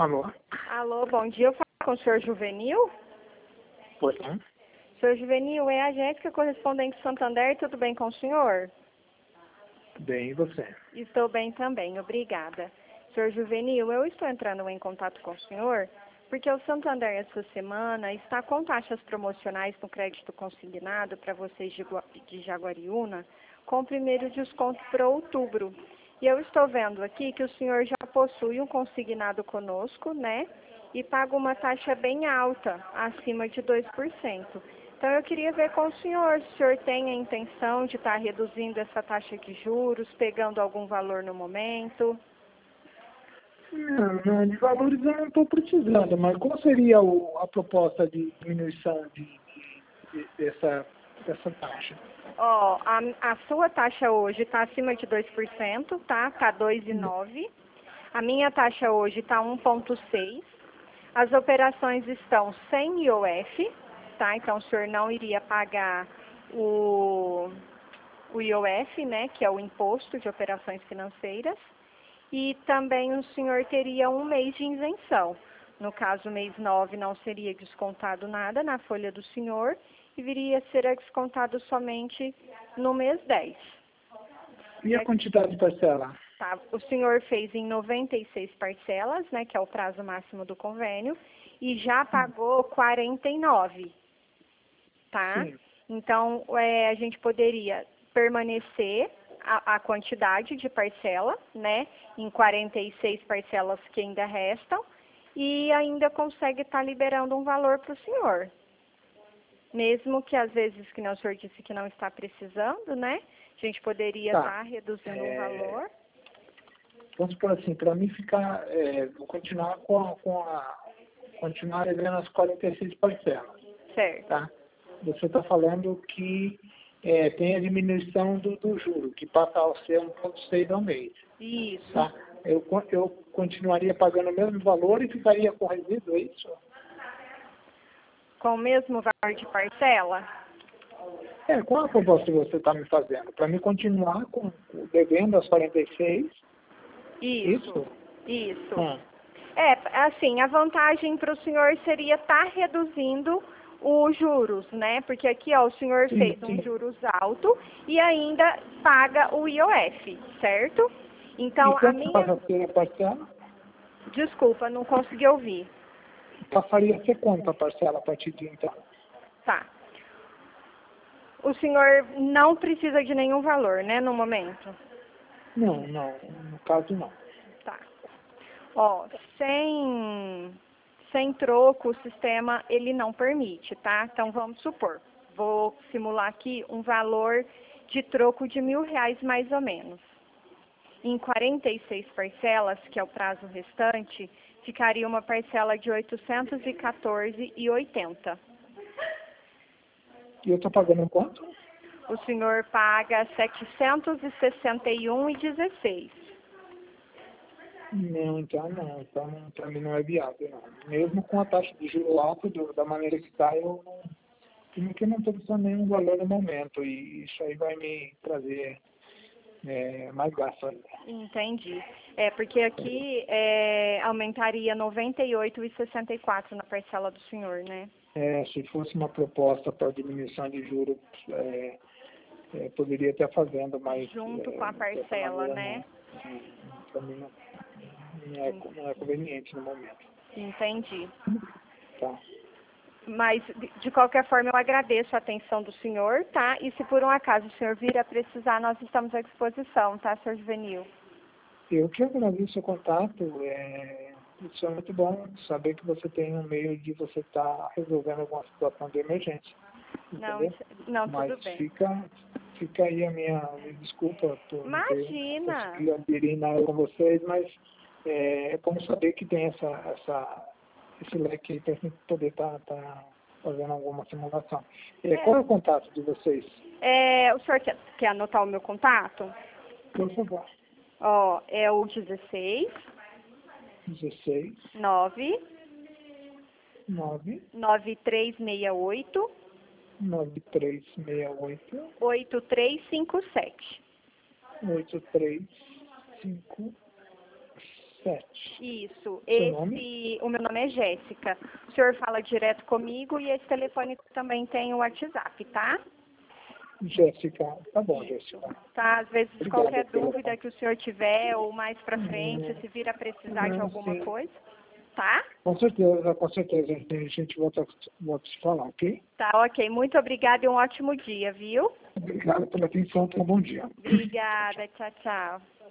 Alô? Alô, bom dia. Eu falo com o senhor Juvenil? Pois não? Senhor Juvenil, é a Jéssica, correspondente Santander. Tudo bem com o senhor? Bem, e você? Estou bem também, obrigada. Senhor Juvenil, eu estou entrando em contato com o senhor porque o Santander essa semana está com taxas promocionais no crédito consignado para vocês de Jaguariúna com o primeiro desconto para outubro. E eu estou vendo aqui que o senhor já possui um consignado conosco, né? E paga uma taxa bem alta, acima de 2%. Então eu queria ver com o senhor se o senhor tem a intenção de estar reduzindo essa taxa de juros, pegando algum valor no momento. Não, de valores eu não estou precisando, mas qual seria a proposta de diminuição dessa taxa? Ó, a sua taxa hoje está acima de 2%, tá? Está 2,9%. A minha taxa hoje está 1,6%. As operações estão sem IOF, tá? Então o senhor não iria pagar o IOF, né? Que é o Imposto de Operações Financeiras. E também o senhor teria um mês de isenção. No caso, o mês 9 não seria descontado nada na folha do senhor e viria a ser descontado somente no mês 10. E a quantidade de parcela? Tá. O senhor fez em 96 parcelas, né, que é o prazo máximo do convênio, e já pagou 49, tá? Sim. Então, a gente poderia permanecer a quantidade de parcela, né, em 46 parcelas que ainda restam, e ainda consegue estar liberando um valor para o senhor. Mesmo que às vezes, que não o senhor disse que não está precisando, né, a gente poderia estar reduzindo um valor. Vamos por assim, para mim ficar, vou continuar continuar devendo as 46 parcelas. Certo. Tá? Você está falando que tem a diminuição do juro, que passa a ser 1,6 ao mês. Isso. Tá? Eu continuaria pagando o mesmo valor e ficaria com resíduo, é isso? Com o mesmo valor de parcela? Qual a proposta que você está me fazendo? Para mim continuar devendo as 46? Isso. Ah. Assim, a vantagem para o senhor seria estar reduzindo os juros, né? Porque aqui, ó, o senhor fez um juros alto e ainda paga o IOF, certo? Então, E quanto passa a ser a parcela? Desculpa, não consegui ouvir. Passaria a ser quanto a parcela a partir de então? Tá. O senhor não precisa de nenhum valor, né, no momento? Não, no caso não. Tá. Ó, sem troco, o sistema, ele não permite, tá? Então, vamos supor, vou simular aqui um valor de troco de R$1.000 mais ou menos. Em 46 parcelas, que é o prazo restante, ficaria uma parcela de R$ 814,80. E eu estou pagando quanto? O senhor paga R$ 761,16. Não, então não. Então, para mim não é viável, não. Mesmo com a taxa de juros alta, da maneira que está, eu não estou precisando nenhum valor no momento. E isso aí vai me trazer mais gasto ainda. Entendi. Porque aqui aumentaria R$ 98,64 na parcela do senhor, né? Se fosse uma proposta para diminuição de juros, poderia estar fazendo, mas... Junto com a parcela, né? Para mim não é conveniente no momento. Entendi. Tá. Mas, de qualquer forma, eu agradeço a atenção do senhor, tá? E se por um acaso o senhor vir a precisar, nós estamos à disposição, tá, senhor Juvenil? Eu que agradeço o contato. Isso é muito bom saber que você tem um meio de você estar resolvendo alguma situação de emergência. Não, mas tudo bem. fica aí a minha desculpa por não ter Imagina! conseguido aderir nada com vocês, mas é bom saber que tem esse leque aí para a gente poder estar fazendo alguma simulação. Qual é o contato de vocês? O senhor quer anotar o meu contato? Por favor. Ó, é o 16 9 9368 8357 8357. 7. Isso. Seu nome? O meu nome é Jéssica. O senhor fala direto comigo e esse telefone também tem o WhatsApp, tá? Jéssica. Tá bom, Isso. Jéssica. Tá? Às vezes, Obrigado qualquer pela... dúvida que o senhor tiver ou mais pra frente, se vir a precisar de alguma sim. coisa, tá? Com certeza, com certeza. A gente volta a se falar, ok? Tá, ok. Muito obrigada e um ótimo dia, viu? Obrigado pela atenção. Tenha um bom dia. Obrigada. Tchau, tchau.